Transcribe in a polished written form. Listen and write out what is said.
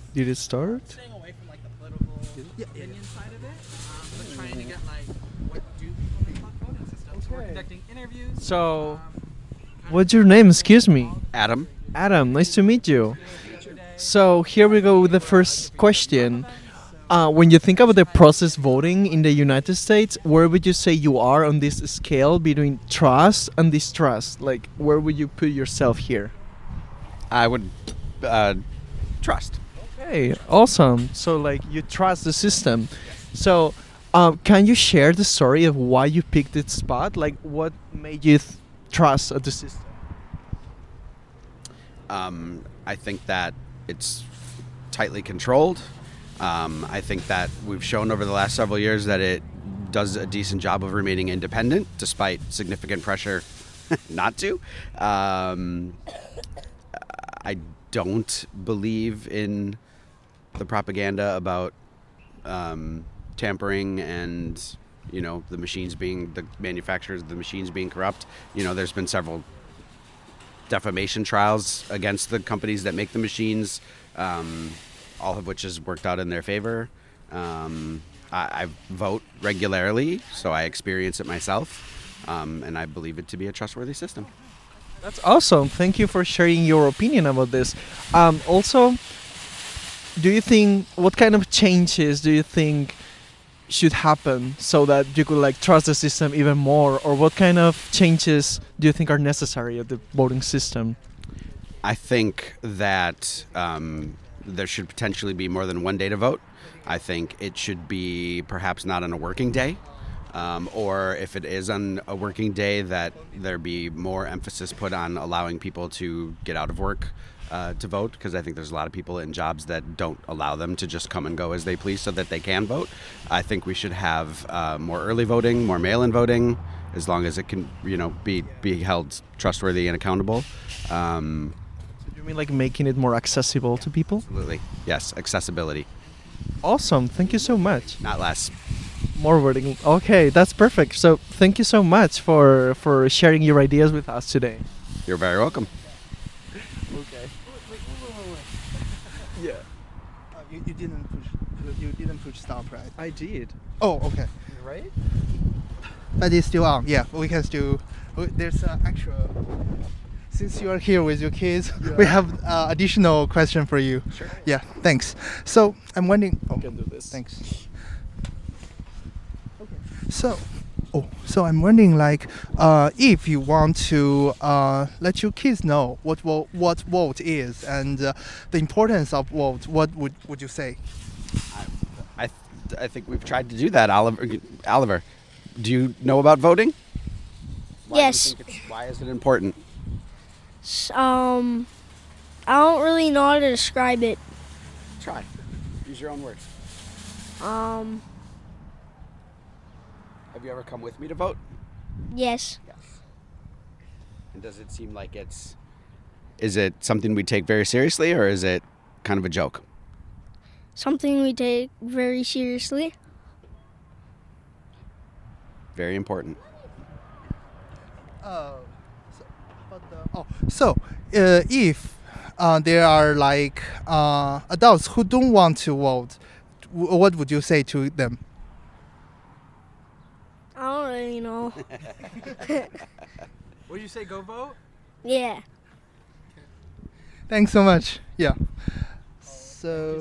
Did it start? Staying away from like the political opinion side of it, but trying to get like what do people think about the voting system. So we're conducting interviews. So, what's your name? Excuse me. Adam? Adam, nice to meet you. So here we go with the first question. When you think about the process voting in the United States, where would you say you are on this scale between trust and distrust? Like, where would you put yourself here? I would trust. Okay, awesome. So, like, you trust the system. So, can you share the story of why you picked this spot? Like, what made you trust the system? I think that it's tightly controlled. I think that we've shown over the last several years that it does a decent job of remaining independent despite significant pressure not to. I don't believe in the propaganda about tampering and, you know, the manufacturers of the machines being corrupt. You know, there's been several defamation trials against the companies that make the machines, all of which has worked out in their favor. I vote regularly, so I experience it myself, and I believe it to be a trustworthy system. That's awesome. Thank you for sharing your opinion about this. Also, do you think, what kind of changes do you think should happen so that you could like trust the system even more, or what kind of changes do you think are necessary of the voting system? I think that there should potentially be more than one day to vote. I think it should be perhaps not on a working day, or if it is on a working day, that there be more emphasis put on allowing people to get out of work to vote, because I think there's a lot of people in jobs that don't allow them to just come and go as they please so that they can vote. I think we should have more early voting, more mail-in voting, as long as it can, you know, be held trustworthy and accountable. You mean like making it more accessible to people? Absolutely. Yes, accessibility. Awesome. Thank you so much. Not less. More wording. Okay, that's perfect. So thank you so much for sharing your ideas with us today. You're very welcome. Okay. Yeah. You didn't push stop, right? I did. Oh, okay. Right? But it's still on. Yeah, we can still. There's actual. Since you are here with your kids, we have additional question for you. Sure. Yeah. Thanks. So I'm wondering. I can do this. Thanks. Okay. So I'm wondering, like, if you want to let your kids know what vote is and the importance of vote, what would you say? I think we've tried to do that, Oliver. Do you know about voting? Yes. Why is it important? I don't really know how to describe it. Try. Use your own words. Have you ever come with me to vote? Yes. Yes. And does it seem like is it something we take very seriously, or is it kind of a joke? Something we take very seriously. Very important. If there are like adults who don't want to vote, what would you say to them? I don't really know. Would you say go vote? Yeah. Thanks so much. Yeah. So.